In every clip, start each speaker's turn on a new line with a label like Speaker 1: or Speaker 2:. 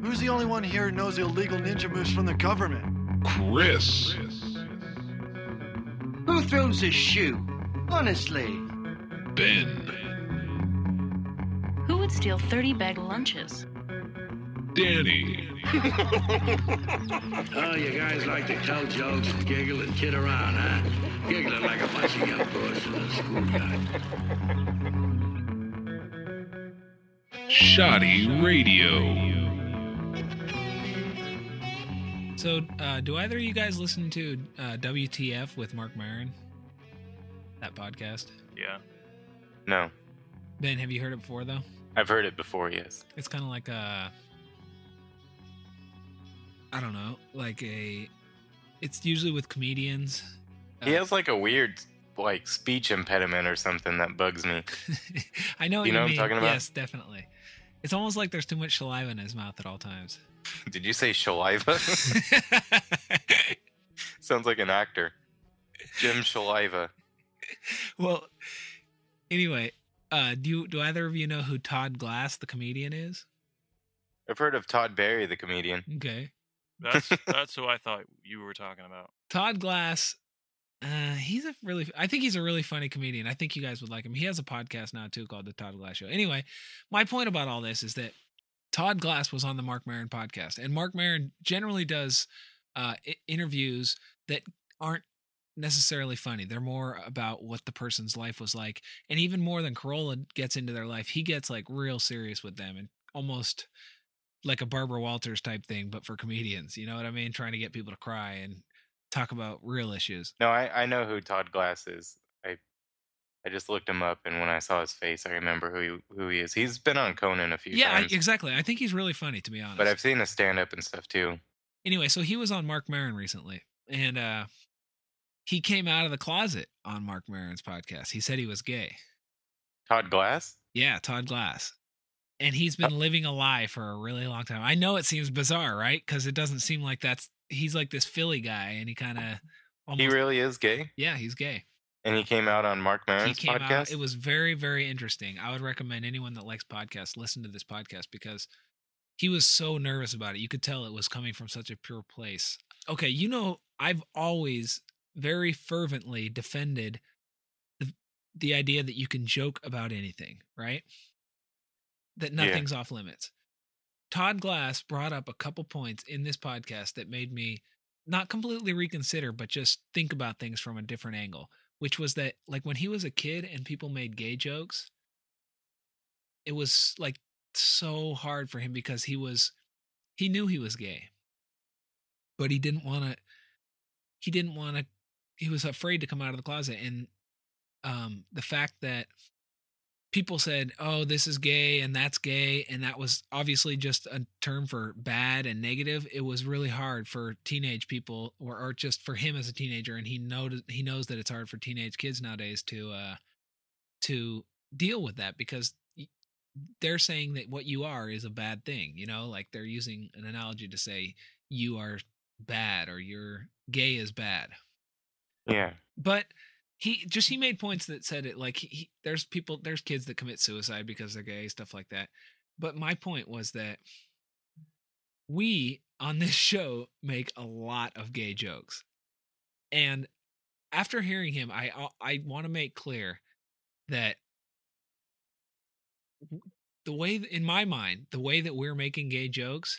Speaker 1: Who's the only one here who knows the illegal ninja moves from the government?
Speaker 2: Chris.
Speaker 3: Who throws a shoe? Honestly.
Speaker 2: Ben.
Speaker 4: Who would steal 30 bag lunches?
Speaker 2: Danny.
Speaker 5: Oh, you guys like to tell jokes and giggle and kid around, huh? Giggling like a bunch of young boys in a schoolyard.
Speaker 2: Shoddy Radio.
Speaker 6: So, do either of you guys listen to WTF with Mark Maron? That podcast?
Speaker 7: Yeah.
Speaker 8: No.
Speaker 6: Ben, have you heard it before, though?
Speaker 8: I've heard it before, yes.
Speaker 6: It's kind of like a... I don't know, it's usually with comedians.
Speaker 8: He has like a weird, speech impediment or something that bugs me.
Speaker 6: I know what
Speaker 8: you know what I'm talking about?
Speaker 6: Yes, definitely. It's almost like there's too much saliva in his mouth at all times.
Speaker 8: Did you say saliva? Sounds like an actor. Jim Saliva.
Speaker 6: Well, anyway, do either of you know who Todd Glass, the comedian, is?
Speaker 8: I've heard of Todd Barry, the comedian.
Speaker 6: Okay.
Speaker 7: That's who I thought you were talking about.
Speaker 6: Todd Glass, I think he's a really funny comedian. I think you guys would like him. He has a podcast now too called The Todd Glass Show. Anyway, my point about all this is that Todd Glass was on the Mark Maron podcast, and Mark Maron generally does interviews that aren't necessarily funny. They're more about what the person's life was like, and even more than Carolla gets into their life, he gets real serious with them and almost like a Barbara Walters type thing, but for comedians. You know what I mean? Trying to get people to cry and talk about real issues.
Speaker 8: No, I know who Todd Glass is. I just looked him up, and when I saw his face, I remember who he is. He's been on Conan a few times.
Speaker 6: Yeah, exactly. I think he's really funny, to be honest.
Speaker 8: But I've seen his stand-up and stuff too.
Speaker 6: Anyway, so he was on Mark Maron recently, and he came out of the closet on Mark Maron's podcast. He said he was gay.
Speaker 8: Todd Glass?
Speaker 6: Yeah, Todd Glass. And he's been living a lie for a really long time. I know it seems bizarre, right? Because it doesn't seem like he's like this Philly guy, and he kind of almost...
Speaker 8: He really is gay?
Speaker 6: Yeah, he's gay.
Speaker 8: And he came out on Mark Maron's podcast?
Speaker 6: It was very, very interesting. I would recommend anyone that likes podcasts listen to this podcast because he was so nervous about it. You could tell it was coming from such a pure place. Okay, I've always very fervently defended the idea that you can joke about anything, right? That nothing's off limits. Todd Glass brought up a couple points in this podcast that made me not completely reconsider, but just think about things from a different angle, which was that when he was a kid and people made gay jokes, it was so hard for him because he knew he was gay, but he was afraid to come out of the closet. And the fact that people said, oh, this is gay and that's gay, and that was obviously just a term for bad and negative. It was really hard for teenage people or just for him as a teenager. And he knows that it's hard for teenage kids nowadays to deal with that because they're saying that what you are is a bad thing. They're using an analogy to say you are bad or you're gay is bad.
Speaker 8: Yeah.
Speaker 6: But he made points that said it there's kids that commit suicide because they're gay, stuff like that. But my point was that we on this show make a lot of gay jokes. And after hearing him, I want to make clear that in my mind, the way that we're making gay jokes,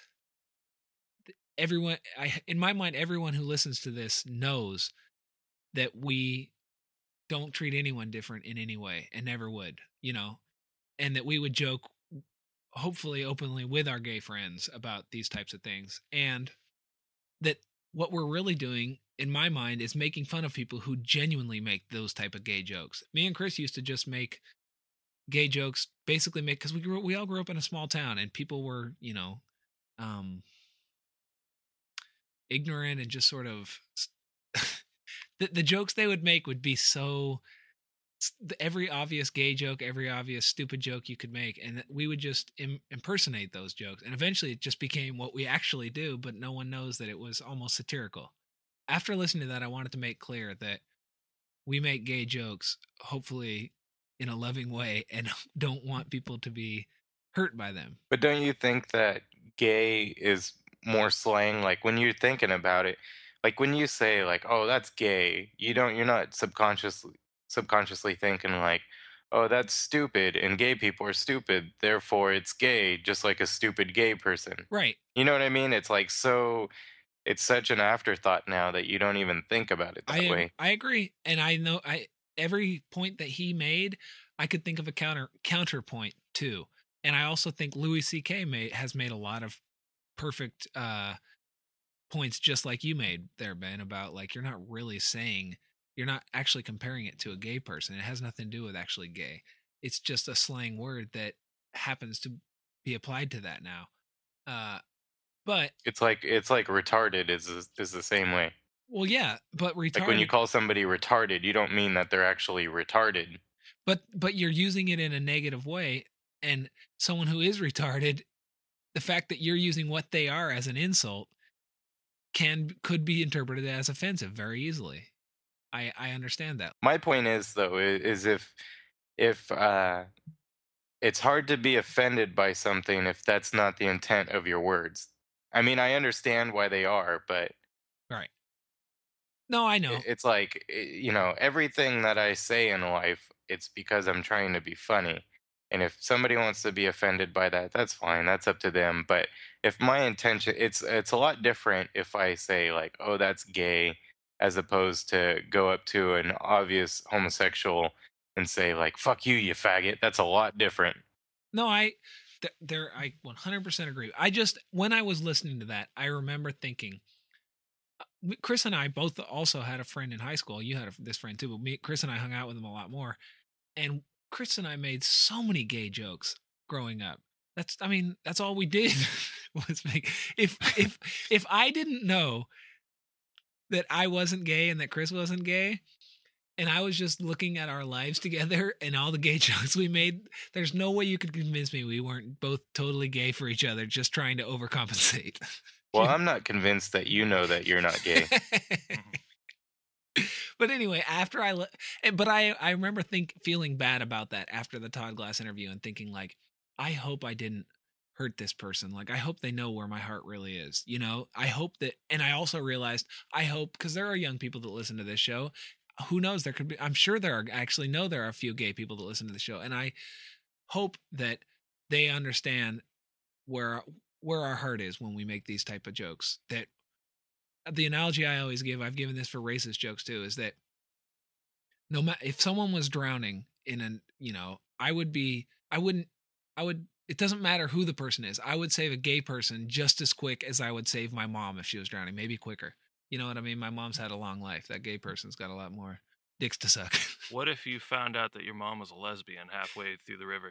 Speaker 6: in my mind, everyone who listens to this knows that we don't treat anyone different in any way and never would, and that we would joke, hopefully openly with our gay friends about these types of things. And that what we're really doing, in my mind, is making fun of people who genuinely make those type of gay jokes. Me and Chris used to just make gay jokes, basically because we all grew up in a small town and people were, ignorant and just sort of the jokes they would make would be so every obvious gay joke, every obvious stupid joke you could make, and we would just impersonate those jokes. And eventually it just became what we actually do, but no one knows that it was almost satirical. After listening to that, I wanted to make clear that we make gay jokes, hopefully in a loving way, and don't want people to be hurt by them.
Speaker 8: But don't you think that gay is more slang. Like when you're thinking about it, like when you say like, "Oh, that's gay," you're not subconsciously thinking like, "Oh, that's stupid," and gay people are stupid, therefore it's gay, just like a stupid gay person.
Speaker 6: Right.
Speaker 8: You know what I mean? It's like so. It's such an afterthought now that you don't even think about it that way.
Speaker 6: I agree, and I know every point that he made, I could think of a counterpoint too, and I also think Louis C.K. has made a lot of perfect points, just like you made there, Ben, about like you're not actually comparing it to a gay person. It has nothing to do with actually gay. It's just a slang word that happens to be applied to that now. But
Speaker 8: It's like retarded is the same way.
Speaker 6: well, yeah, but retarded.
Speaker 8: Like when you call somebody retarded, you don't mean that they're actually retarded.
Speaker 6: But you're using it in a negative way, and someone who is retarded, the fact that you're using what they are as an insult could be interpreted as offensive very easily. I understand that.
Speaker 8: My point is though is if it's hard to be offended by something if that's not the intent of your words. I mean, I understand why they are, but
Speaker 6: Right. No, I know.
Speaker 8: it's like everything that I say in life, it's because I'm trying to be funny. And if somebody wants to be offended by that, that's fine. That's up to them. But if my intention, it's a lot different if I say like, "Oh, that's gay," as opposed to go up to an obvious homosexual and say like, "Fuck you, you faggot." That's a lot different.
Speaker 6: No, I 100% agree. When I was listening to that, I remember thinking, Chris and I both also had a friend in high school. You had this friend too, but Chris and I hung out with him a lot more. And Chris and I made so many gay jokes growing up. That's all we did was make. If I didn't know that I wasn't gay and that Chris wasn't gay, and I was just looking at our lives together and all the gay jokes we made, there's no way you could convince me we weren't both totally gay for each other, just trying to overcompensate.
Speaker 8: Well, I'm not convinced that you know that you're not gay.
Speaker 6: But anyway, after I remember feeling bad about that after the Todd Glass interview and thinking like, I hope I didn't hurt this person. Like, I hope they know where my heart really is. You know, I hope that, and I also realized, because there are young people that listen to this show. Who knows? I'm sure there are a few gay people that listen to the show. And I hope that they understand where our heart is when we make these type of jokes. That the analogy I always give, I've given this for racist jokes too, is that no matter if someone was drowning in it doesn't matter who the person is. I would save a gay person just as quick as I would save my mom if she was drowning, maybe quicker. You know what I mean? My mom's had a long life. That gay person's got a lot more dicks to suck.
Speaker 7: What if you found out that your mom was a lesbian halfway through the river?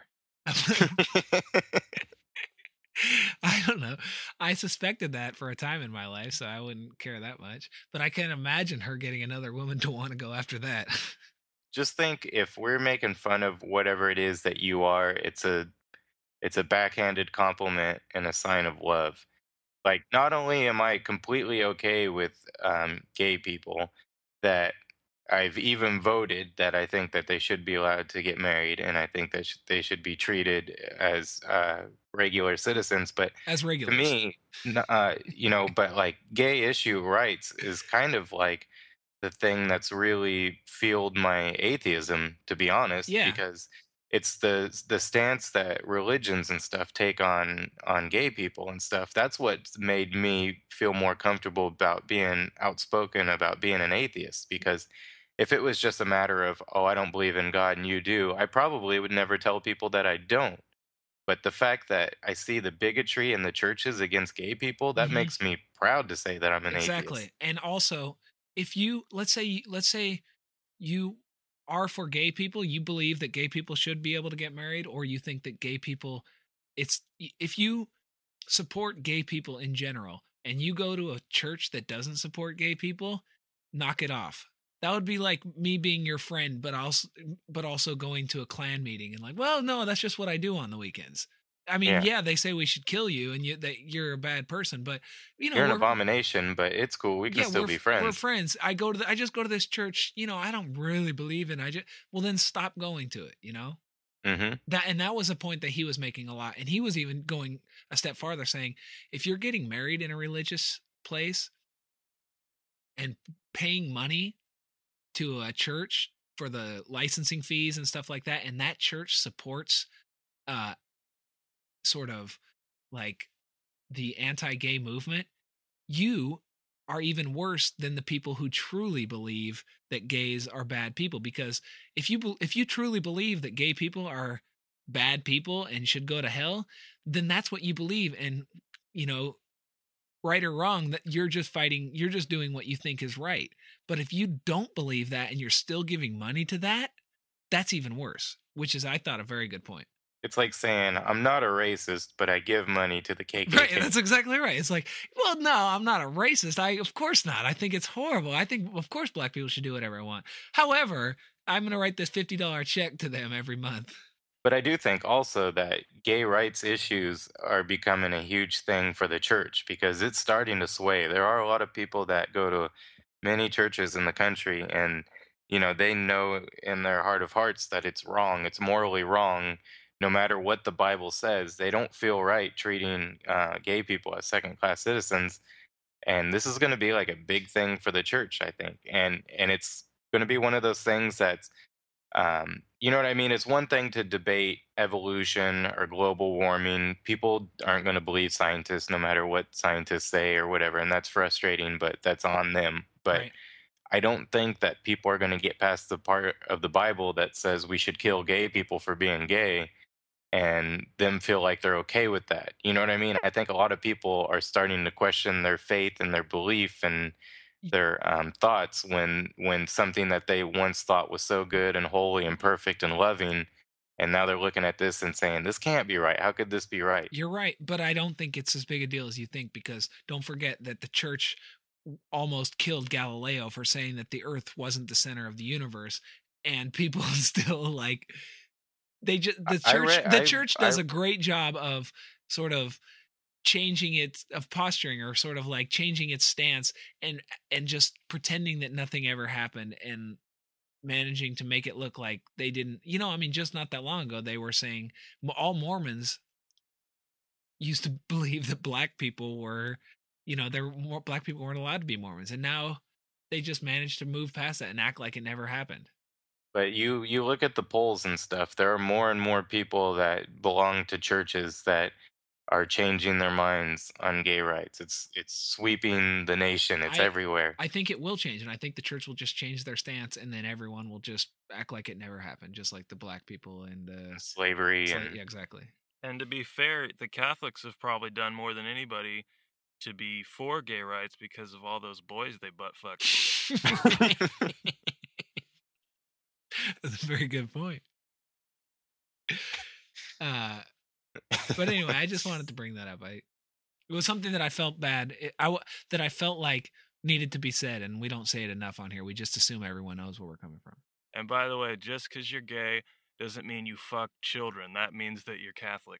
Speaker 6: I don't know. I suspected that for a time in my life, so I wouldn't care that much. But I can't imagine her getting another woman to want to go after that.
Speaker 8: Just think, if we're making fun of whatever it is that you are, it's a backhanded compliment and a sign of love. Like, not only am I completely okay with gay people, that I've even voted that I think that they should be allowed to get married, and I think that they should be treated as regular citizens. But
Speaker 6: as regulars,
Speaker 8: to me, but like gay issue rights is kind of like the thing that's really fueled my atheism, to be honest.
Speaker 6: Yeah.
Speaker 8: Because it's the stance that religions and stuff take on gay people and stuff. That's what made me feel more comfortable about being outspoken about being an atheist. Because if it was just a matter of, "Oh, I don't believe in God and you do," I probably would never tell people that I don't. But the fact that I see the bigotry in the churches against gay people, that makes me proud to say that I'm an atheist.
Speaker 6: Exactly. And also, if let's say you are for gay people, you believe that gay people should be able to get married, or you think that gay people, if you support gay people in general and you go to a church that doesn't support gay people, knock it off. That would be like me being your friend, but also going to a Klan meeting and like, well, no, that's just what I do on the weekends. I mean, yeah, they say we should kill you and that you're a bad person, but
Speaker 8: you're an abomination, but it's cool. We can still be friends.
Speaker 6: We're friends. I just go to this church, I don't really believe in. Well, then stop going to it, That was a point that he was making a lot, and he was even going a step farther, saying if you're getting married in a religious place and paying money to a church for the licensing fees and stuff like that, and that church supports sort of like the anti-gay movement, you are even worse than the people who truly believe that gays are bad people. Because if you truly believe that gay people are bad people and should go to hell, then that's what you believe. And, right or wrong, that you're just doing what you think is right. But if you don't believe that and you're still giving money to that, that's even worse, which is, I thought, a very good point.
Speaker 8: It's like saying, I'm not a racist, but I give money to the KKK.
Speaker 6: Right, that's exactly right. It's like, well, no, I'm not a racist. Of course not. I think it's horrible. I think, of course, black people should do whatever I want. However, I'm going to write this $50 check to them every month.
Speaker 8: But I do think also that gay rights issues are becoming a huge thing for the church because it's starting to sway. There are a lot of people that go to many churches in the country and, they know in their heart of hearts that it's wrong. It's morally wrong. No matter what the Bible says, they don't feel right treating gay people as second-class citizens. And this is going to be like a big thing for the church, I think. And it's going to be one of those things that's, you know what I mean? It's one thing to debate evolution or global warming. People aren't going to believe scientists no matter what scientists say or whatever. And that's frustrating, but that's on them. But
Speaker 6: Right.
Speaker 8: I don't think that people are going to get past the part of the Bible that says we should kill gay people for being gay and them feel like they're okay with that. You know what I mean? I think a lot of people are starting to question their faith and their belief and their thoughts when something that they once thought was so good and holy and perfect and loving, and now they're looking at this and saying, this can't be right. How could this be right?
Speaker 6: You're right, but I don't think it's as big a deal as you think, because don't forget that the church almost killed Galileo for saying that the earth wasn't the center of the universe, and people still like the church does a great job of sort of changing posturing, or sort of like changing its stance and just pretending that nothing ever happened and managing to make it look like they didn't. Just not that long ago they were saying all Mormons used to believe that black people were, black people weren't allowed to be Mormons, and now they just managed to move past that and act like it never happened.
Speaker 8: But you look at the polls and stuff, there are more and more people that belong to churches that are changing their minds on gay rights. It's sweeping the nation. It's everywhere.
Speaker 6: I think it will change, and I think the church will just change their stance, and then everyone will just act like it never happened, just like the black people and
Speaker 8: slavery.
Speaker 6: Yeah, exactly.
Speaker 7: And to be fair, the Catholics have probably done more than anybody to be for gay rights because of all those boys they butt fucked.
Speaker 6: That's a very good point. But anyway, I just wanted to bring that up. It was something that I felt bad. That I felt like needed to be said, and we don't say it enough on here. We just assume everyone knows where we're coming from.
Speaker 7: And by the way, just because you're gay doesn't mean you fuck children. That means that you're Catholic.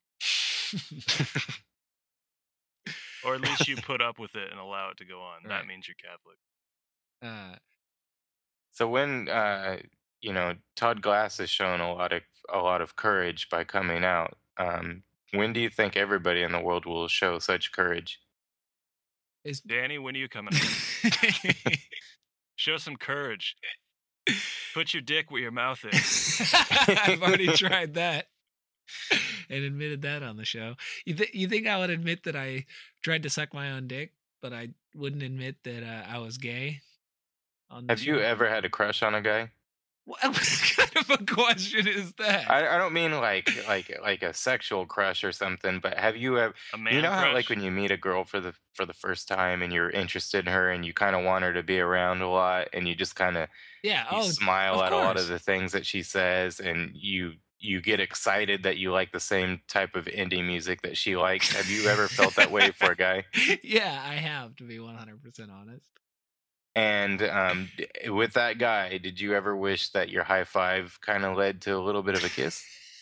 Speaker 7: Or at least you put up with it and allow it to go on.
Speaker 6: Right.
Speaker 7: That means you're Catholic.
Speaker 8: So when Todd Glass has shown a lot of courage by coming out. When do you think everybody in the world will show such courage?
Speaker 7: Danny, when are you coming out? Show some courage. Put your dick where your mouth is.
Speaker 6: I've already tried that and admitted that on the show. You think I would admit that I tried to suck my own dick, but I wouldn't admit that I was gay?
Speaker 8: Have you ever had a crush on a guy?
Speaker 6: What kind of a question is that?
Speaker 8: I don't mean like a sexual crush or something, but have you ever?
Speaker 7: A man
Speaker 8: You know how
Speaker 7: crush?
Speaker 8: like when you meet a girl for the first time and you're interested in her and you kind of want her to be around a lot and you just kind of smile
Speaker 6: of
Speaker 8: at a lot of
Speaker 6: course.
Speaker 8: the things that she says and you get excited that you like the same type of indie music that she likes. Have you ever felt that way for a guy?
Speaker 6: Yeah, I have, to be 100% honest.
Speaker 8: And with that guy, did you ever wish that your high five kind of led to a little bit of a kiss?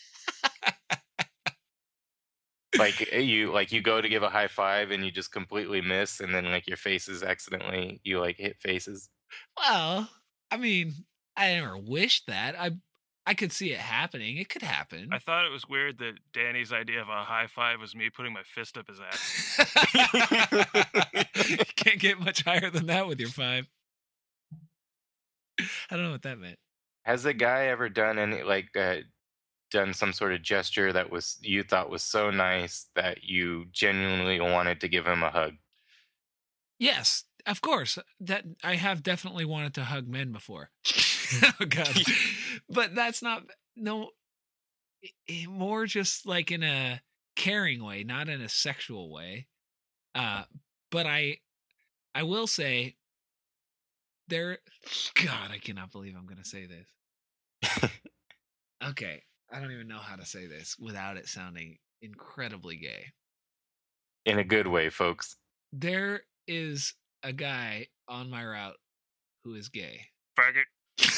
Speaker 8: you go to give a high five and you just completely miss, and then like your faces accidentally you like hit faces.
Speaker 6: Well, I mean, I never wished that. I could see it happening. It could happen.
Speaker 7: I thought it was weird that Danny's idea of a high five was me putting my fist up his ass.
Speaker 6: You can't get much higher than that with your 5. I don't know what that meant.
Speaker 8: Has a guy ever done any done some sort of gesture that you thought was so nice that you genuinely wanted to give him a hug?
Speaker 6: Yes, of course. That I have definitely wanted to hug men before. Oh God, but that's not more just like in a caring way, not in a sexual way. But I will say God, I cannot believe I'm going to say this. Okay, I don't even know how to say this without it sounding incredibly gay.
Speaker 8: In a good way, folks.
Speaker 6: There is a guy on my route who is gay.
Speaker 7: Faggot.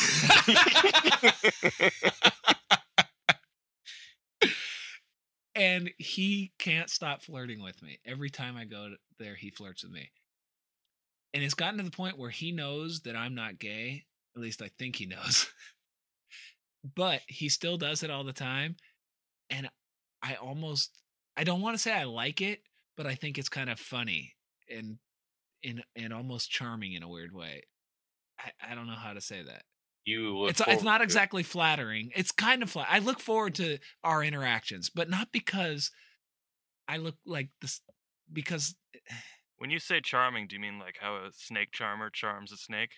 Speaker 6: And he can't stop flirting with me. Every time I go there, he flirts with me. And it's gotten to the point where he knows that I'm not gay. At least I think he knows. But he still does it all the time. And I don't want to say I like it, but I think it's kind of funny and almost charming in a weird way. I don't know how to say that. It's not exactly flattering. It's kind of flat. I look forward to our interactions, but not because I look like this. Because
Speaker 7: when you say charming, do you mean like how a snake charmer charms a snake?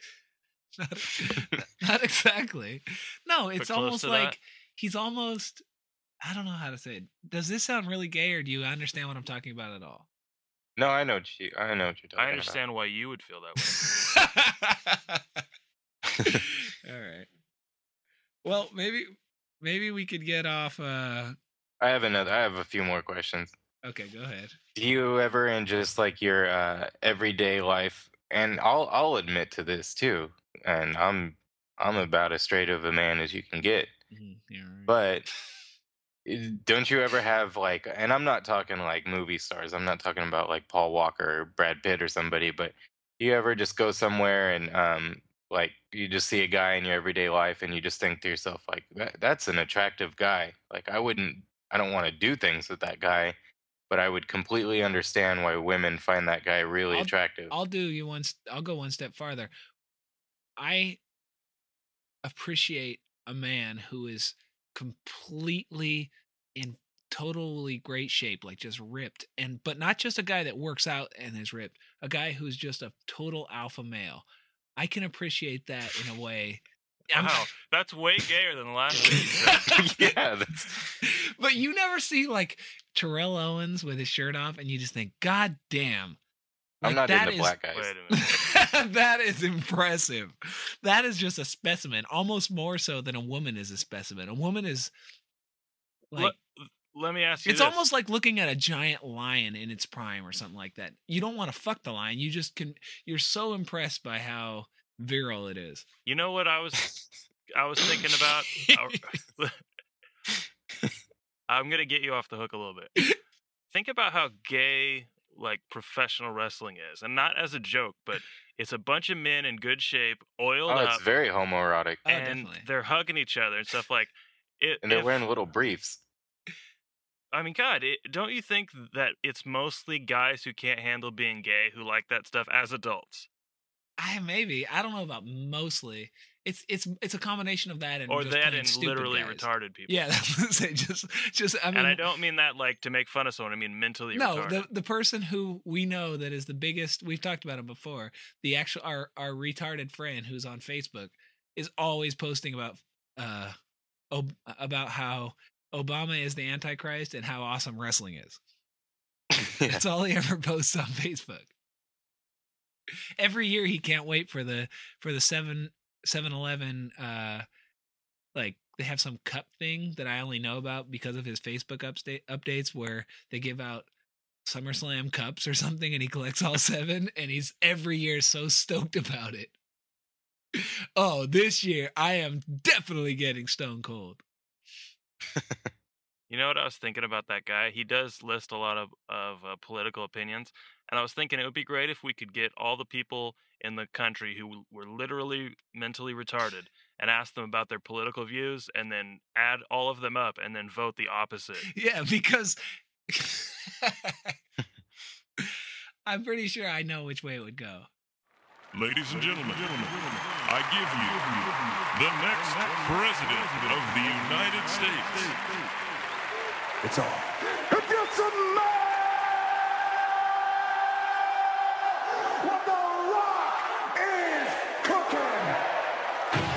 Speaker 6: Not exactly. No, it's almost like
Speaker 7: that?
Speaker 6: He's almost. I don't know how to say it. Does this sound really gay, or do you understand what I'm talking about at all?
Speaker 8: No, I know what you're talking about.
Speaker 7: I understand why you would feel that way.
Speaker 6: All right. Well, maybe we could get off.
Speaker 8: I have a few more questions.
Speaker 6: Okay, go ahead.
Speaker 8: Do you ever, in just like your everyday life, and I'll admit to this too, and I'm about as straight of a man as you can get,
Speaker 6: yeah, right.
Speaker 8: but don't you ever have like, and I'm not talking like movie stars, I'm not talking about like Paul Walker or Brad Pitt or somebody, but you ever just go somewhere and like you just see a guy in your everyday life and you just think to yourself like that's an attractive guy. Like I don't want to do things with that guy, but I would completely understand why women find that guy really attractive.
Speaker 6: I'll go one step farther. I appreciate a man who is completely in totally great shape, like just ripped, but not just a guy that works out and is ripped, a guy who's just a total alpha male. I can appreciate that in a way.
Speaker 7: Wow, that's way gayer than the last thing you said.
Speaker 8: Yeah,
Speaker 6: but you never see like Terrell Owens with his shirt off, and you just think, God damn. Like,
Speaker 8: I'm not into black guys.
Speaker 7: Wait a minute.
Speaker 6: That is impressive. That is just a specimen, almost more so than a woman is a specimen. A woman is like.
Speaker 7: Let me ask you
Speaker 6: it's
Speaker 7: this.
Speaker 6: almost like looking at a giant lion in its prime or something like that. You don't want to fuck the lion. You just can. You're so impressed by how virile it is.
Speaker 7: You know what I was thinking about? I'm gonna get you off the hook a little bit. Think about how gay like professional wrestling is, and not as a joke, but it's a bunch of men in good shape, oiled up.
Speaker 8: It's very homoerotic.
Speaker 6: Oh,
Speaker 7: and
Speaker 6: definitely.
Speaker 7: They're hugging each other and stuff like it.
Speaker 8: And they're wearing little briefs.
Speaker 7: I mean, God, don't you think that it's mostly guys who can't handle being gay who like that stuff as adults?
Speaker 6: Maybe. I don't know about mostly. It's a combination of that and
Speaker 7: or
Speaker 6: just
Speaker 7: that
Speaker 6: plain
Speaker 7: and
Speaker 6: stupid
Speaker 7: literally
Speaker 6: guys.
Speaker 7: retarded people.
Speaker 6: Yeah, that's what I'm saying. Just I mean,
Speaker 7: and I don't mean that like to make fun of someone. I mean mentally retarded.
Speaker 6: No, the person who we know that is the biggest. We've talked about him before. The actual our retarded friend who's on Facebook is always posting about how Obama is the Antichrist and how awesome wrestling is. That's all he ever posts on Facebook. Every year he can't wait for the 7-Eleven like they have some cup thing that I only know about because of his Facebook updates where they give out SummerSlam cups or something and he collects all 7 and he's every year so stoked about it. Oh, this year I am definitely getting Stone Cold.
Speaker 7: You know what I was thinking about that guy? He does list a lot of political opinions. And I was thinking it would be great if we could get all the people in the country who were literally mentally retarded and ask them about their political views and then add all of them up and then vote the opposite.
Speaker 6: Yeah, because I'm pretty sure I know which way it would go.
Speaker 2: Ladies and gentlemen, I give you the next President of the United States.
Speaker 9: It's on.
Speaker 10: What the Rock is cooking.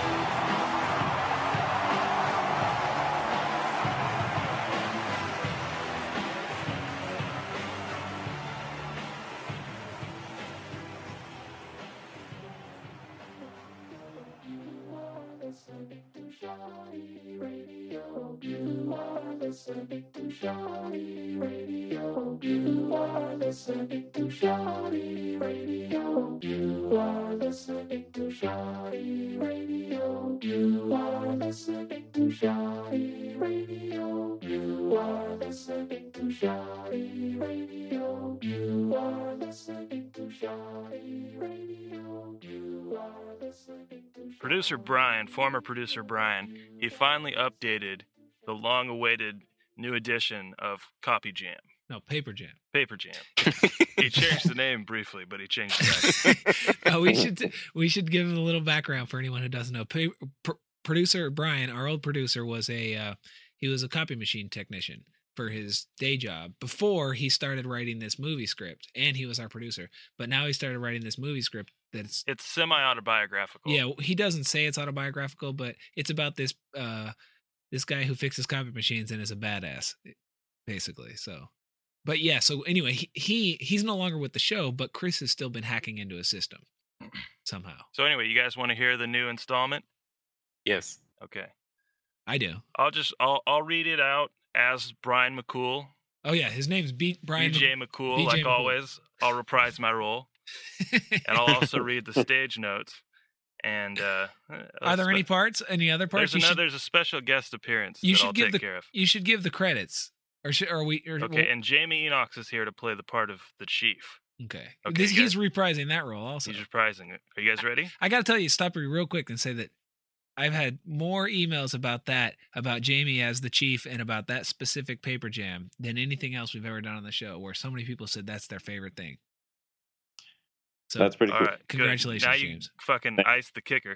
Speaker 11: listening to Shoddy Radio. You are listening to Shoddy Radio. You are listening to Shoddy Radio. You are listening to Shoddy Radio. You are listening to Shoddy Radio. You are listening to Shoddy Radio. You are listening to
Speaker 7: Producer Brian, former producer Brian, he finally updated the long-awaited new edition of Copy Jam.
Speaker 6: No, Paper Jam.
Speaker 7: Paper Jam. He changed the name briefly, but he changed it back.
Speaker 6: We should give a little background for anyone who doesn't know. Producer Brian, our old producer, was he was a copy machine technician for his day job before he started writing this movie script, and he was our producer. But now he started writing this movie script it's
Speaker 7: semi-autobiographical.
Speaker 6: Yeah, he doesn't say it's autobiographical, but it's about this this guy who fixes copy machines and is a badass, basically. So, but yeah. So anyway, he's no longer with the show, but Chris has still been hacking into his system somehow.
Speaker 7: So anyway, you guys want to hear the new installment?
Speaker 8: Yes.
Speaker 7: Okay.
Speaker 6: I do.
Speaker 7: I'll read it out as Brian McCool.
Speaker 6: Oh yeah, his name's Brian
Speaker 7: BJ McCool. Like always, I'll reprise my role, and I'll also read the stage notes. And
Speaker 6: are there any parts? Any other parts?
Speaker 7: There's a special guest appearance that I'll take care of.
Speaker 6: You should give the credits,
Speaker 7: okay, and Jamie Enox is here to play the part of the chief.
Speaker 6: Okay. He's reprising that role also.
Speaker 7: He's reprising it. Are you guys ready?
Speaker 6: I got to tell you, stop you real quick and say that I've had more emails about Jamie as the chief and about that specific Paper Jam than anything else we've ever done on the show, where so many people said that's their favorite thing. So,
Speaker 12: that's pretty cool.
Speaker 7: Right,
Speaker 6: congratulations,
Speaker 7: now
Speaker 6: James.
Speaker 7: You fucking iced the kicker.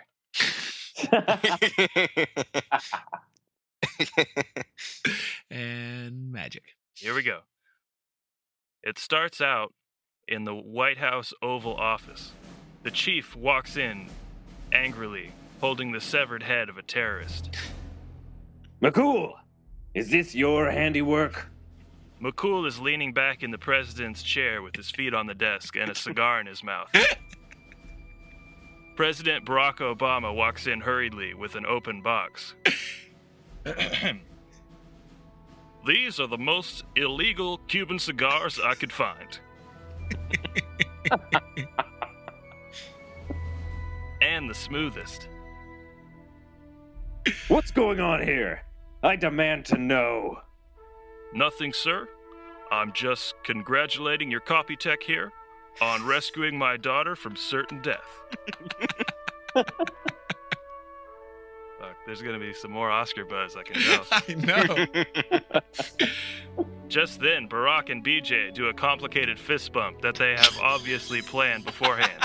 Speaker 6: And magic.
Speaker 7: Here we go. It starts out in the White House Oval Office. The chief walks in angrily, holding the severed head of a terrorist.
Speaker 12: McCool, is this your handiwork?
Speaker 7: McCool is leaning back in the president's chair with his feet on the desk and a cigar in his mouth. President Barack Obama walks in hurriedly with an open box. These are the most illegal Cuban cigars I could find. And the smoothest.
Speaker 12: What's going on here? I demand to know.
Speaker 7: Nothing, sir. I'm just congratulating your copy tech here on rescuing my daughter from certain death. Fuck, there's gonna be some more Oscar buzz, I can tell.
Speaker 6: I know.
Speaker 7: Just then, Barack and BJ do a complicated fist bump that they have obviously planned beforehand.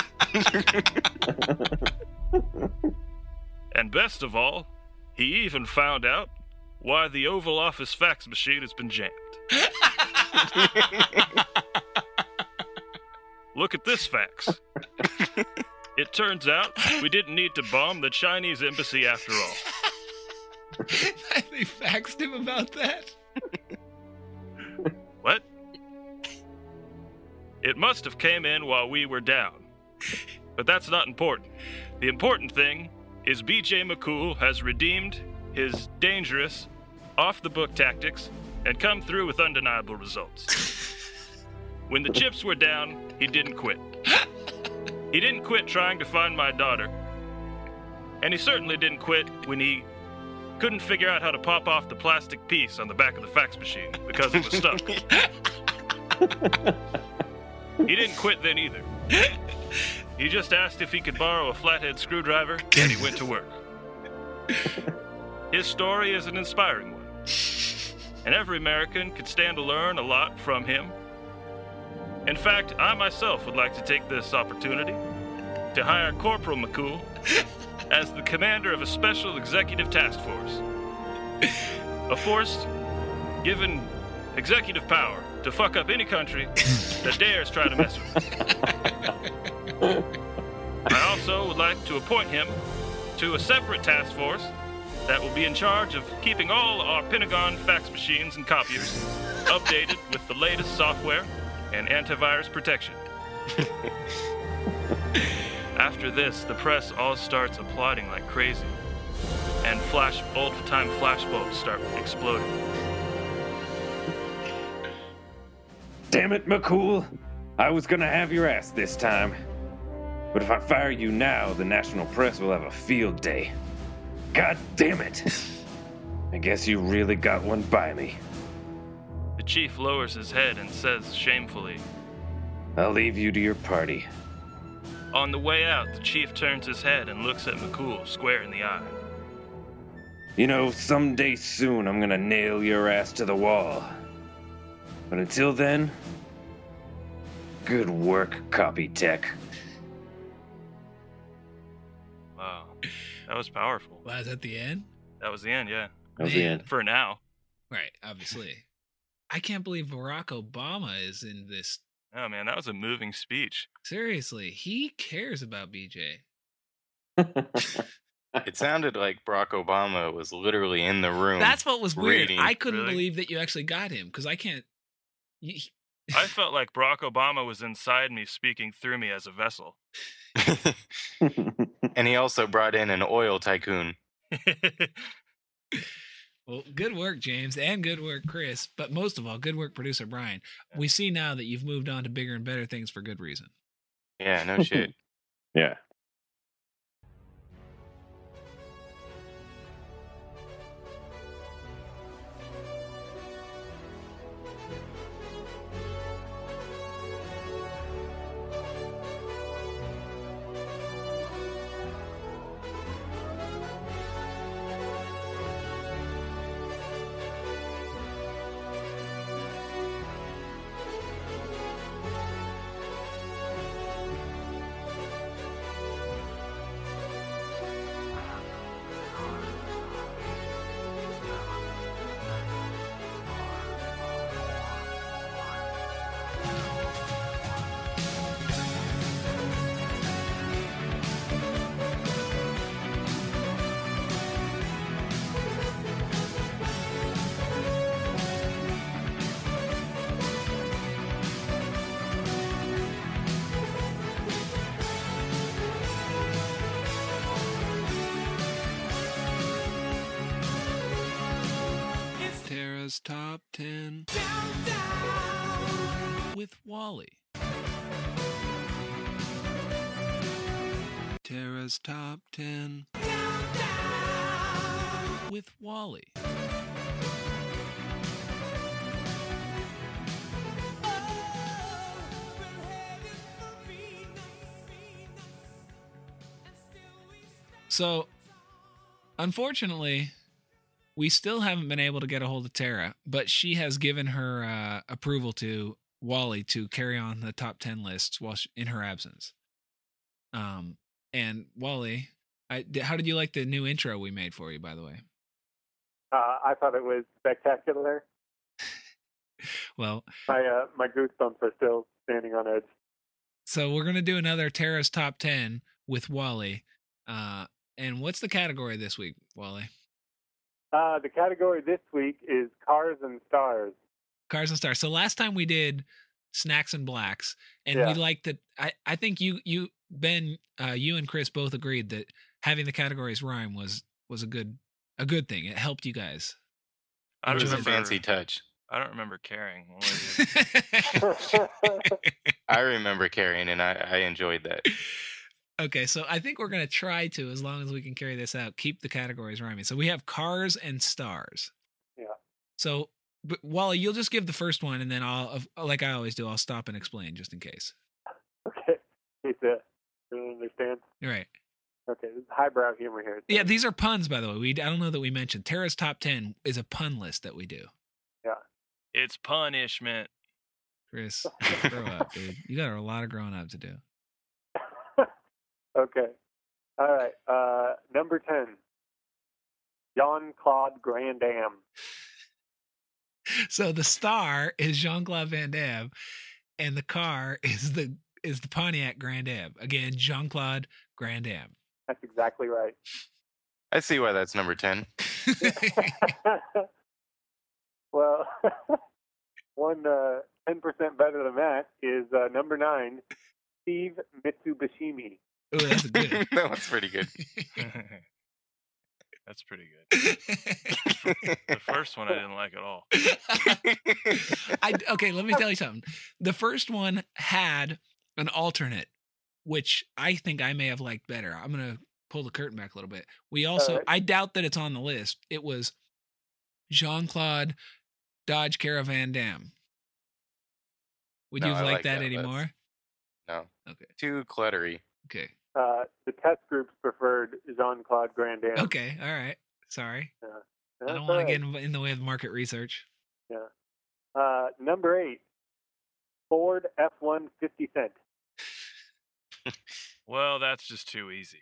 Speaker 7: And best of all, he even found out why the Oval Office fax machine has been jammed. Look at this fax. It turns out we didn't need to bomb the Chinese embassy after all.
Speaker 6: They faxed him about that?
Speaker 7: What? It must have came in while we were down. But that's not important. The important thing is BJ McCool has redeemed his dangerous, off-the-book tactics and come through with undeniable results. When the chips were down, he didn't quit. He didn't quit trying to find my daughter. And he certainly didn't quit when he couldn't figure out how to pop off the plastic piece on the back of the fax machine because it was stuck. He didn't quit then either. He just asked if he could borrow a flathead screwdriver, and he went to work. His story is an inspiring one, and every American could stand to learn a lot from him. In fact, I myself would like to take this opportunity to hire Corporal McCool as the commander of a special executive task force. A force given executive power to fuck up any country that dares try to mess with us. I also would like to appoint him to a separate task force that will be in charge of keeping all our Pentagon fax machines and copiers updated with the latest software and antivirus protection. After this, the press all starts applauding like crazy, and old-time flashbulbs start exploding.
Speaker 12: Damn it, McCool. I was gonna have your ass this time. But if I fire you now, the national press will have a field day. God damn it. I guess you really got one by me.
Speaker 7: The chief lowers his head and says shamefully,
Speaker 12: I'll leave you to your party.
Speaker 7: On the way out, the chief turns his head and looks at McCool square in the eye.
Speaker 12: You know, someday soon I'm gonna nail your ass to the wall. But until then, good work, copy tech.
Speaker 7: Wow, that was powerful.
Speaker 6: Wow, is that the end?
Speaker 7: That was the end, yeah.
Speaker 12: That was the end.
Speaker 7: For now.
Speaker 6: Right, obviously. I can't believe Barack Obama is in this.
Speaker 7: Oh, man, that was a moving speech.
Speaker 6: Seriously, he cares about BJ.
Speaker 8: It sounded like Barack Obama was literally in the room.
Speaker 6: That's what was weird.
Speaker 8: reading.
Speaker 6: I couldn't
Speaker 7: Really?
Speaker 6: believe that you actually got him, because I can't.
Speaker 7: I felt like Barack Obama was inside me speaking through me as a vessel.
Speaker 8: And he also brought in an oil tycoon.
Speaker 6: Well, good work, James, and good work, Chris. But most of all, good work, producer Brian. We see now that you've moved on to bigger and better things for good reason.
Speaker 8: Yeah, no shit.
Speaker 12: Yeah.
Speaker 6: Tara's Top 10 with Wally. Tara's Top 10 with Wally. So, unfortunately, we still haven't been able to get a hold of Tara, but she has given her approval to Wally to carry on the top 10 lists while in her absence. And Wally, how did you like the new intro we made for you, by the way?
Speaker 13: I thought it was spectacular.
Speaker 6: Well,
Speaker 13: my goosebumps are still standing on edge.
Speaker 6: So we're going to do another Tara's Top 10 with Wally. And what's the category this week, Wally?
Speaker 13: The category this week is Cars and Stars.
Speaker 6: Cars and Stars. So last time we did Snacks and Blacks, and we liked that. I think you Ben, you and Chris both agreed that having the categories rhyme was a good thing. It helped you guys.
Speaker 8: It was a fancy touch.
Speaker 7: I don't remember caring.
Speaker 8: I remember caring, and I enjoyed that.
Speaker 6: Okay, so I think we're going to try to, as long as we can carry this out, keep the categories rhyming. So we have Cars and Stars.
Speaker 13: Yeah.
Speaker 6: So, Wally, you'll just give the first one, and then I'll, like I always do, I'll stop and explain just in case.
Speaker 13: Okay. In case I don't understand.
Speaker 6: Right.
Speaker 13: Okay, this is highbrow humor here.
Speaker 6: Yeah, these are puns, by the way. I don't know that we mentioned. Tara's Top 10 is a pun list that we do.
Speaker 13: Yeah.
Speaker 7: It's punishment.
Speaker 6: Chris, grow up, dude. You got a lot of growing up to do.
Speaker 13: Okay. All right. Number 10. Jean-Claude Van Damme.
Speaker 6: So the star is Jean-Claude Van Damme, and the car is the Pontiac Grand Am. Again, Jean-Claude Grand Am.
Speaker 13: That's exactly right.
Speaker 8: I see why that's number 10.
Speaker 13: Well, one 10% better than that is number 9, Steve Mitsubishimi.
Speaker 6: Oh, that's good.
Speaker 8: That one's pretty good.
Speaker 7: That's pretty good. The first one I didn't like at all.
Speaker 6: Okay, let me tell you something. The first one had an alternate, which I think I may have liked better. I'm going to pull the curtain back a little bit. We also, I doubt that it's on the list. It was Jean-Claude Dodge Caravan Dam. Would you have liked that anymore?
Speaker 8: No.
Speaker 6: Okay.
Speaker 8: Too cluttery.
Speaker 6: Okay.
Speaker 13: The test groups preferred Jean-Claude Grand Am.
Speaker 6: Okay, all right. Sorry.
Speaker 13: Yeah.
Speaker 6: I don't want to get in the way of market research.
Speaker 13: Yeah. Number 8, Ford F-1 50 Cent.
Speaker 7: Well, that's just too easy.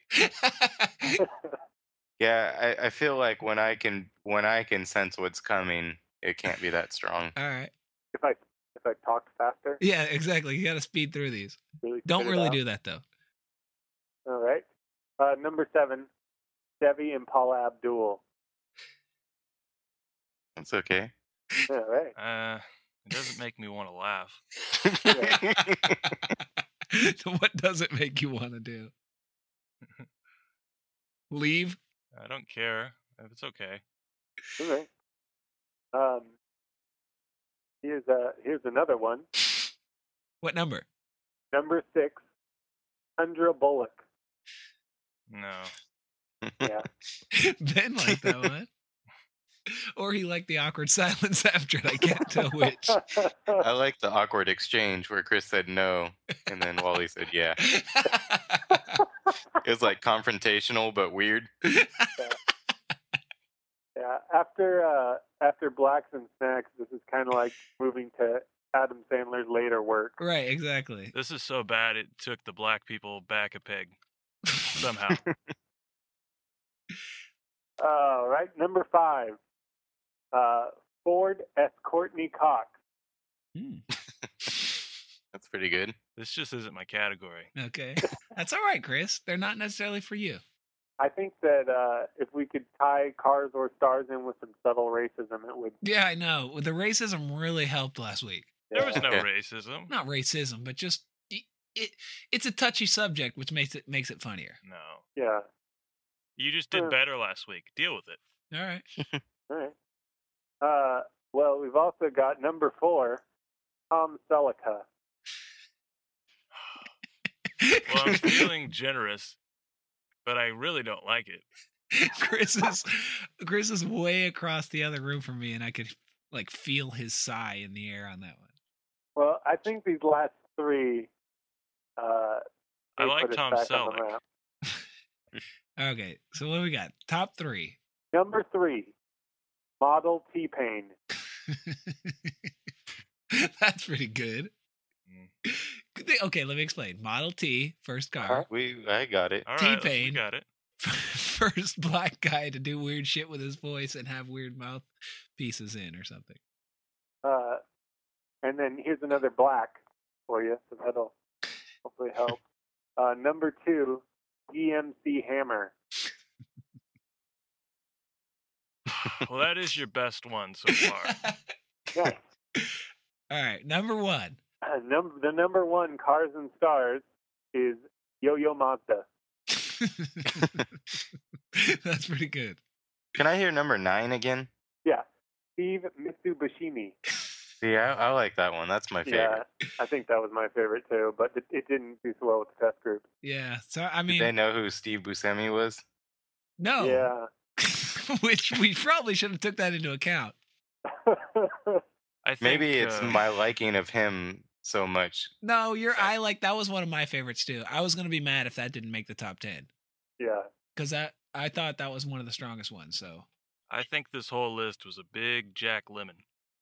Speaker 8: Yeah, I feel like when I can sense what's coming, it can't be that strong.
Speaker 6: All right.
Speaker 13: If I talked faster.
Speaker 6: Yeah, exactly. You got to speed through these.
Speaker 13: Really
Speaker 6: don't really do that though.
Speaker 13: All right. Number 7, Chevy Impala Abdul.
Speaker 8: That's okay.
Speaker 13: All right.
Speaker 7: It doesn't make me want to laugh.
Speaker 6: So what does it make you want to do? Leave?
Speaker 7: I don't care. It's okay.
Speaker 13: All right. Here's another one.
Speaker 6: What number?
Speaker 13: Number 6, Sandra Bullock.
Speaker 7: No.
Speaker 13: Yeah.
Speaker 6: Ben liked that one. Or he liked the awkward silence after it. I can't tell which.
Speaker 8: I like the awkward exchange where Chris said no, and then Wally said yeah. It was like confrontational, but weird.
Speaker 13: Yeah. After Blacks and Snacks, this is kind of like moving to Adam Sandler's later work.
Speaker 6: Right, exactly.
Speaker 7: This is so bad it took the black people back a peg. Somehow.
Speaker 13: All right, number 5. Ford S. Courtney Cox.
Speaker 8: That's pretty good.
Speaker 7: This just isn't my category.
Speaker 6: Okay. That's all right, Chris. They're not necessarily for you.
Speaker 13: I think that if we could tie Cars or Stars in with some subtle racism, it would.
Speaker 6: Yeah, I know. The racism really helped last week.
Speaker 7: There was no racism.
Speaker 6: Not racism, but just it's a touchy subject, which makes it funnier.
Speaker 7: No.
Speaker 13: Yeah.
Speaker 7: You just did better last week. Deal with it.
Speaker 6: All right.
Speaker 13: All right. Well, we've also got number 4, Tom Selleck.
Speaker 7: Well, I'm feeling generous, but I really don't like it.
Speaker 6: Chris is way across the other room from me, and I could like feel his sigh in the air on that one.
Speaker 13: Well, I think these last 3.
Speaker 7: I like Tom Selleck.
Speaker 6: Okay, so what do we got? Top 3.
Speaker 13: Number 3, Model T-Pain.
Speaker 6: That's pretty good. Okay, let me explain. Model T, first car.
Speaker 8: I got it.
Speaker 7: All right,
Speaker 6: T-Pain.
Speaker 7: we got it.
Speaker 6: First black guy to do weird shit with his voice and have weird mouth pieces in or something.
Speaker 13: And then here's another black for you, so that'll hopefully help. Number 2, GMC Hammer.
Speaker 7: Well, that is your best one so far.
Speaker 13: Yes.
Speaker 6: All right, number 1.
Speaker 13: The number 1 Cars and Stars is Yo-Yo Mazda.
Speaker 6: That's pretty good.
Speaker 8: Can I hear number 9 again?
Speaker 13: Yeah, Steve Mitsubishimi.
Speaker 8: Yeah, I like that one. That's my favorite.
Speaker 13: Yeah, I think that was my favorite too, but it didn't do so well with the test group.
Speaker 6: Yeah, so I mean,
Speaker 8: did they know who Steve Buscemi was?
Speaker 6: No.
Speaker 13: Yeah.
Speaker 6: Which we probably should have took that into account.
Speaker 7: I think,
Speaker 8: maybe it's my liking of him so much.
Speaker 6: No, that was one of my favorites too. I was gonna be mad if that didn't make the top 10.
Speaker 13: Yeah.
Speaker 6: Because I thought that was one of the strongest ones. So
Speaker 7: I think this whole list was a big Jack Lemmon.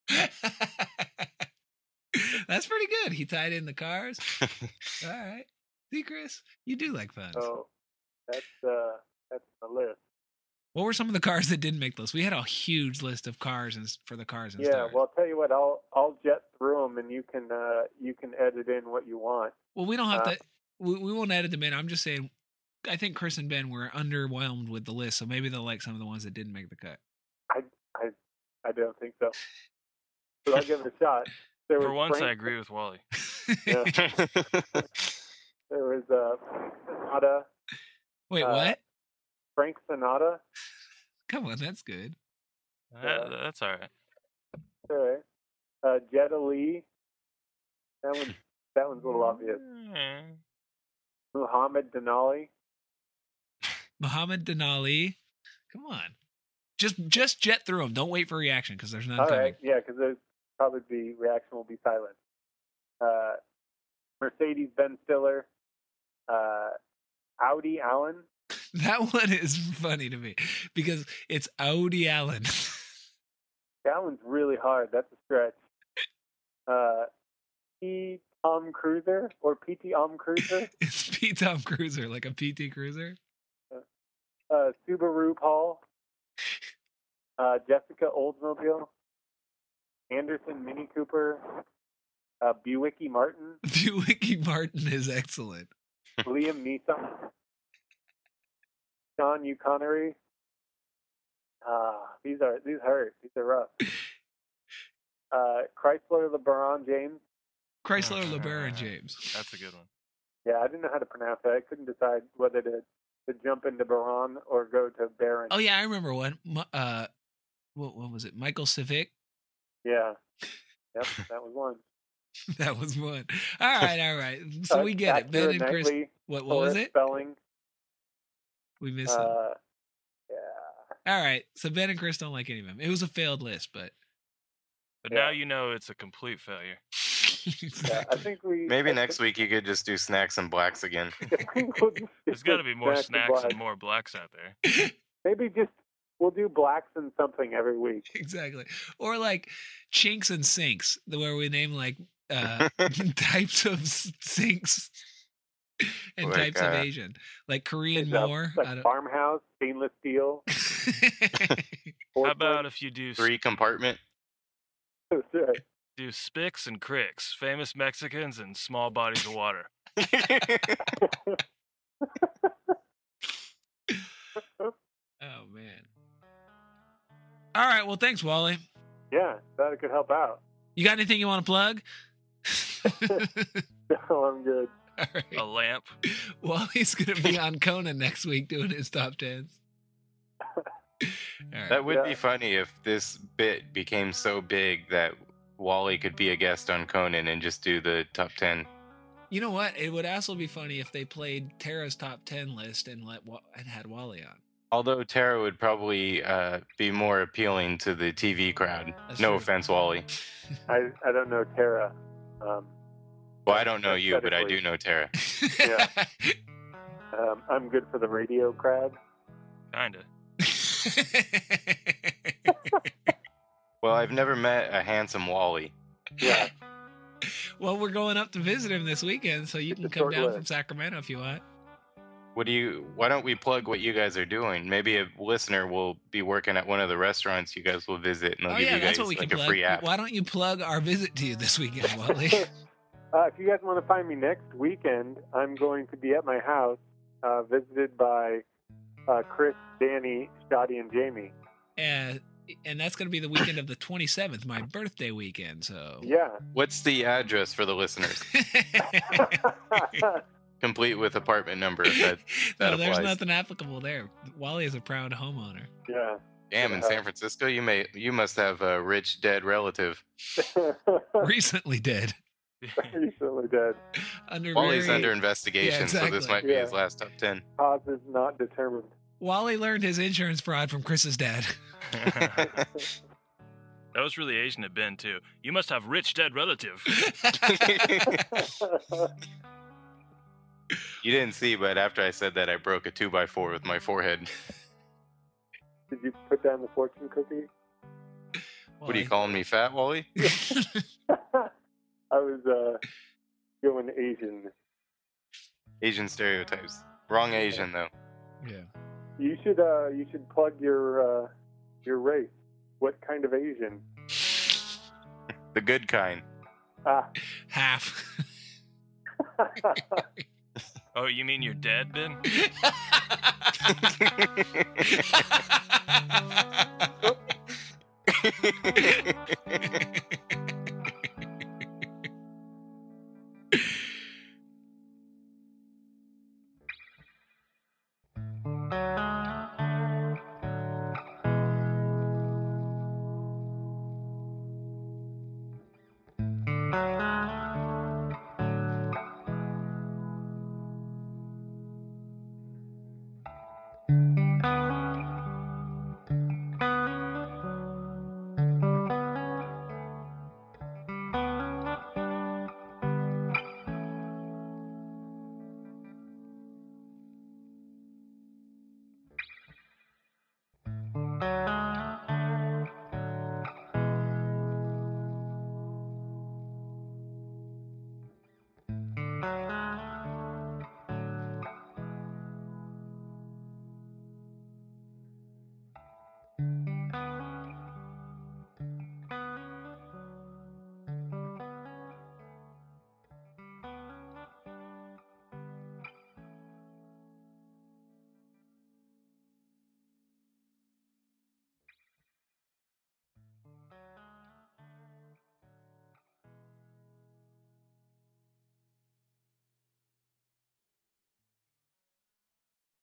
Speaker 6: that's pretty good. He tied in the cars. All right. See, Chris, you do like fun.
Speaker 13: So that's the list.
Speaker 6: What were some of the cars that didn't make the list? We had a huge list of cars for the cars and
Speaker 13: Yeah,
Speaker 6: stars.
Speaker 13: well, I'll tell you what. I'll jet through them, and you can edit in what you want.
Speaker 6: Well, we don't have to. We won't edit them in. I'm just saying. I think Chris and Ben were underwhelmed with the list, so maybe they'll like some of the ones that didn't make the cut.
Speaker 13: I don't think so. But I'll give it a shot.
Speaker 7: For once, I agree with Wally.
Speaker 13: Yeah. There was Sonata.
Speaker 6: Wait, what?
Speaker 13: Frank Sonata.
Speaker 6: Come on, that's good.
Speaker 7: That's all right.
Speaker 13: All right. Jetta Lee. That one's a little obvious. Muhammad Denali.
Speaker 6: Muhammad Denali. Come on. Just jet through them. Don't wait for reaction because there's none
Speaker 13: All
Speaker 6: coming.
Speaker 13: right. Yeah, because there's probably the reaction will be silent. Mercedes Ben Stiller. Audi Allen.
Speaker 6: That one is funny to me because it's Audi Allen.
Speaker 13: That one's really hard. That's a stretch. P. Tom Cruiser or PT Cruiser.
Speaker 6: It's P. Tom Cruiser, like a PT Cruiser.
Speaker 13: Subaru Paul. Jessica Oldsmobile. Anderson Mini Cooper. Buicky Martin.
Speaker 6: Buicky Martin is excellent.
Speaker 13: Liam Neeson. Sean Connery. These hurt. These are rough. Chrysler LeBaron James.
Speaker 6: Chrysler LeBaron James.
Speaker 7: That's a good one.
Speaker 13: Yeah, I didn't know how to pronounce that. I couldn't decide whether to jump into Baron or go to Baron.
Speaker 6: Oh yeah, I remember one. What was it? Michael Civic.
Speaker 13: Yeah. Yep, that was one.
Speaker 6: That was one. All right. So we get it. Ben and Chris.
Speaker 13: Knightley,
Speaker 6: what was it?
Speaker 13: Spelling.
Speaker 6: We missed them.
Speaker 13: Yeah.
Speaker 6: All right. So Ben and Chris don't like any of them. It was a failed list, but
Speaker 7: now you know it's a complete failure.
Speaker 13: Yeah, I think
Speaker 8: maybe next week you could just do snacks and blacks again.
Speaker 7: There's got to be more snacks and more blacks out there.
Speaker 13: Maybe we'll do blacks and something every week.
Speaker 6: Exactly. Or like chinks and sinks, where we name like types of sinks and types of Asian, like Korean Moor,
Speaker 13: like farmhouse, stainless steel.
Speaker 7: How about if you do
Speaker 8: 3-compartment?
Speaker 7: Do Spicks and Cricks, famous Mexicans and small bodies of water.
Speaker 6: Oh man. All right, well thanks, Wally.
Speaker 13: Yeah, thought it could help out.
Speaker 6: You got anything you want to plug?
Speaker 13: No, I'm good.
Speaker 6: All right.
Speaker 7: A lamp.
Speaker 6: Wally's gonna be on Conan next week doing his top 10s. Right.
Speaker 8: That would be funny if this bit became so big that Wally could be a guest on Conan and just do the top 10.
Speaker 6: You know what? It would also be funny if they played Tara's top 10 list and had Wally on.
Speaker 8: Although Tara would probably be more appealing to the TV crowd.
Speaker 6: That's
Speaker 8: no
Speaker 6: true.
Speaker 8: offense, Wally.
Speaker 13: I don't know Tara.
Speaker 8: Well, I don't know you, but I do know Tara.
Speaker 13: Yeah. I'm good for the radio crowd.
Speaker 7: Kinda.
Speaker 8: Well, I've never met a handsome Wally.
Speaker 13: Yeah.
Speaker 6: Well, we're going up to visit him this weekend, so you can come down from Sacramento if you want.
Speaker 8: Why don't we plug what you guys are doing? Maybe a listener will be working at one of the restaurants you guys will visit, and they'll give you guys like a free app.
Speaker 6: Why don't you plug our visit to you this weekend, Wally?
Speaker 13: If you guys want to find me next weekend, I'm going to be at my house, visited by Chris, Danny, Shotty, and Jamie.
Speaker 6: And that's going to be the weekend of the 27th, my birthday weekend. So
Speaker 13: yeah.
Speaker 8: What's the address for the listeners? Complete with apartment number. That
Speaker 6: no, there's
Speaker 8: applies.
Speaker 6: nothing applicable there. Wally is a proud homeowner.
Speaker 13: Yeah.
Speaker 8: Damn, in San Francisco, you must have a rich dead relative.
Speaker 6: Recently dead.
Speaker 13: Recently dead.
Speaker 8: Wally's under investigation,
Speaker 6: Yeah, exactly.
Speaker 8: so this might be his last top 10.
Speaker 13: Cause is not determined.
Speaker 6: Wally learned his insurance fraud from Chris's dad.
Speaker 7: That was really Asian of Ben, too. You must have rich dead relative.
Speaker 8: You didn't see, but after I said that, I broke a 2x4 with my forehead.
Speaker 13: Did you put down the fortune cookie?
Speaker 8: What are you calling me, fat, Wally?
Speaker 13: I was going Asian.
Speaker 8: Asian stereotypes. Wrong Asian, though.
Speaker 6: Yeah.
Speaker 13: You should plug your race. What kind of Asian?
Speaker 8: The good kind.
Speaker 6: Half.
Speaker 7: Oh, you mean you're dead, Ben?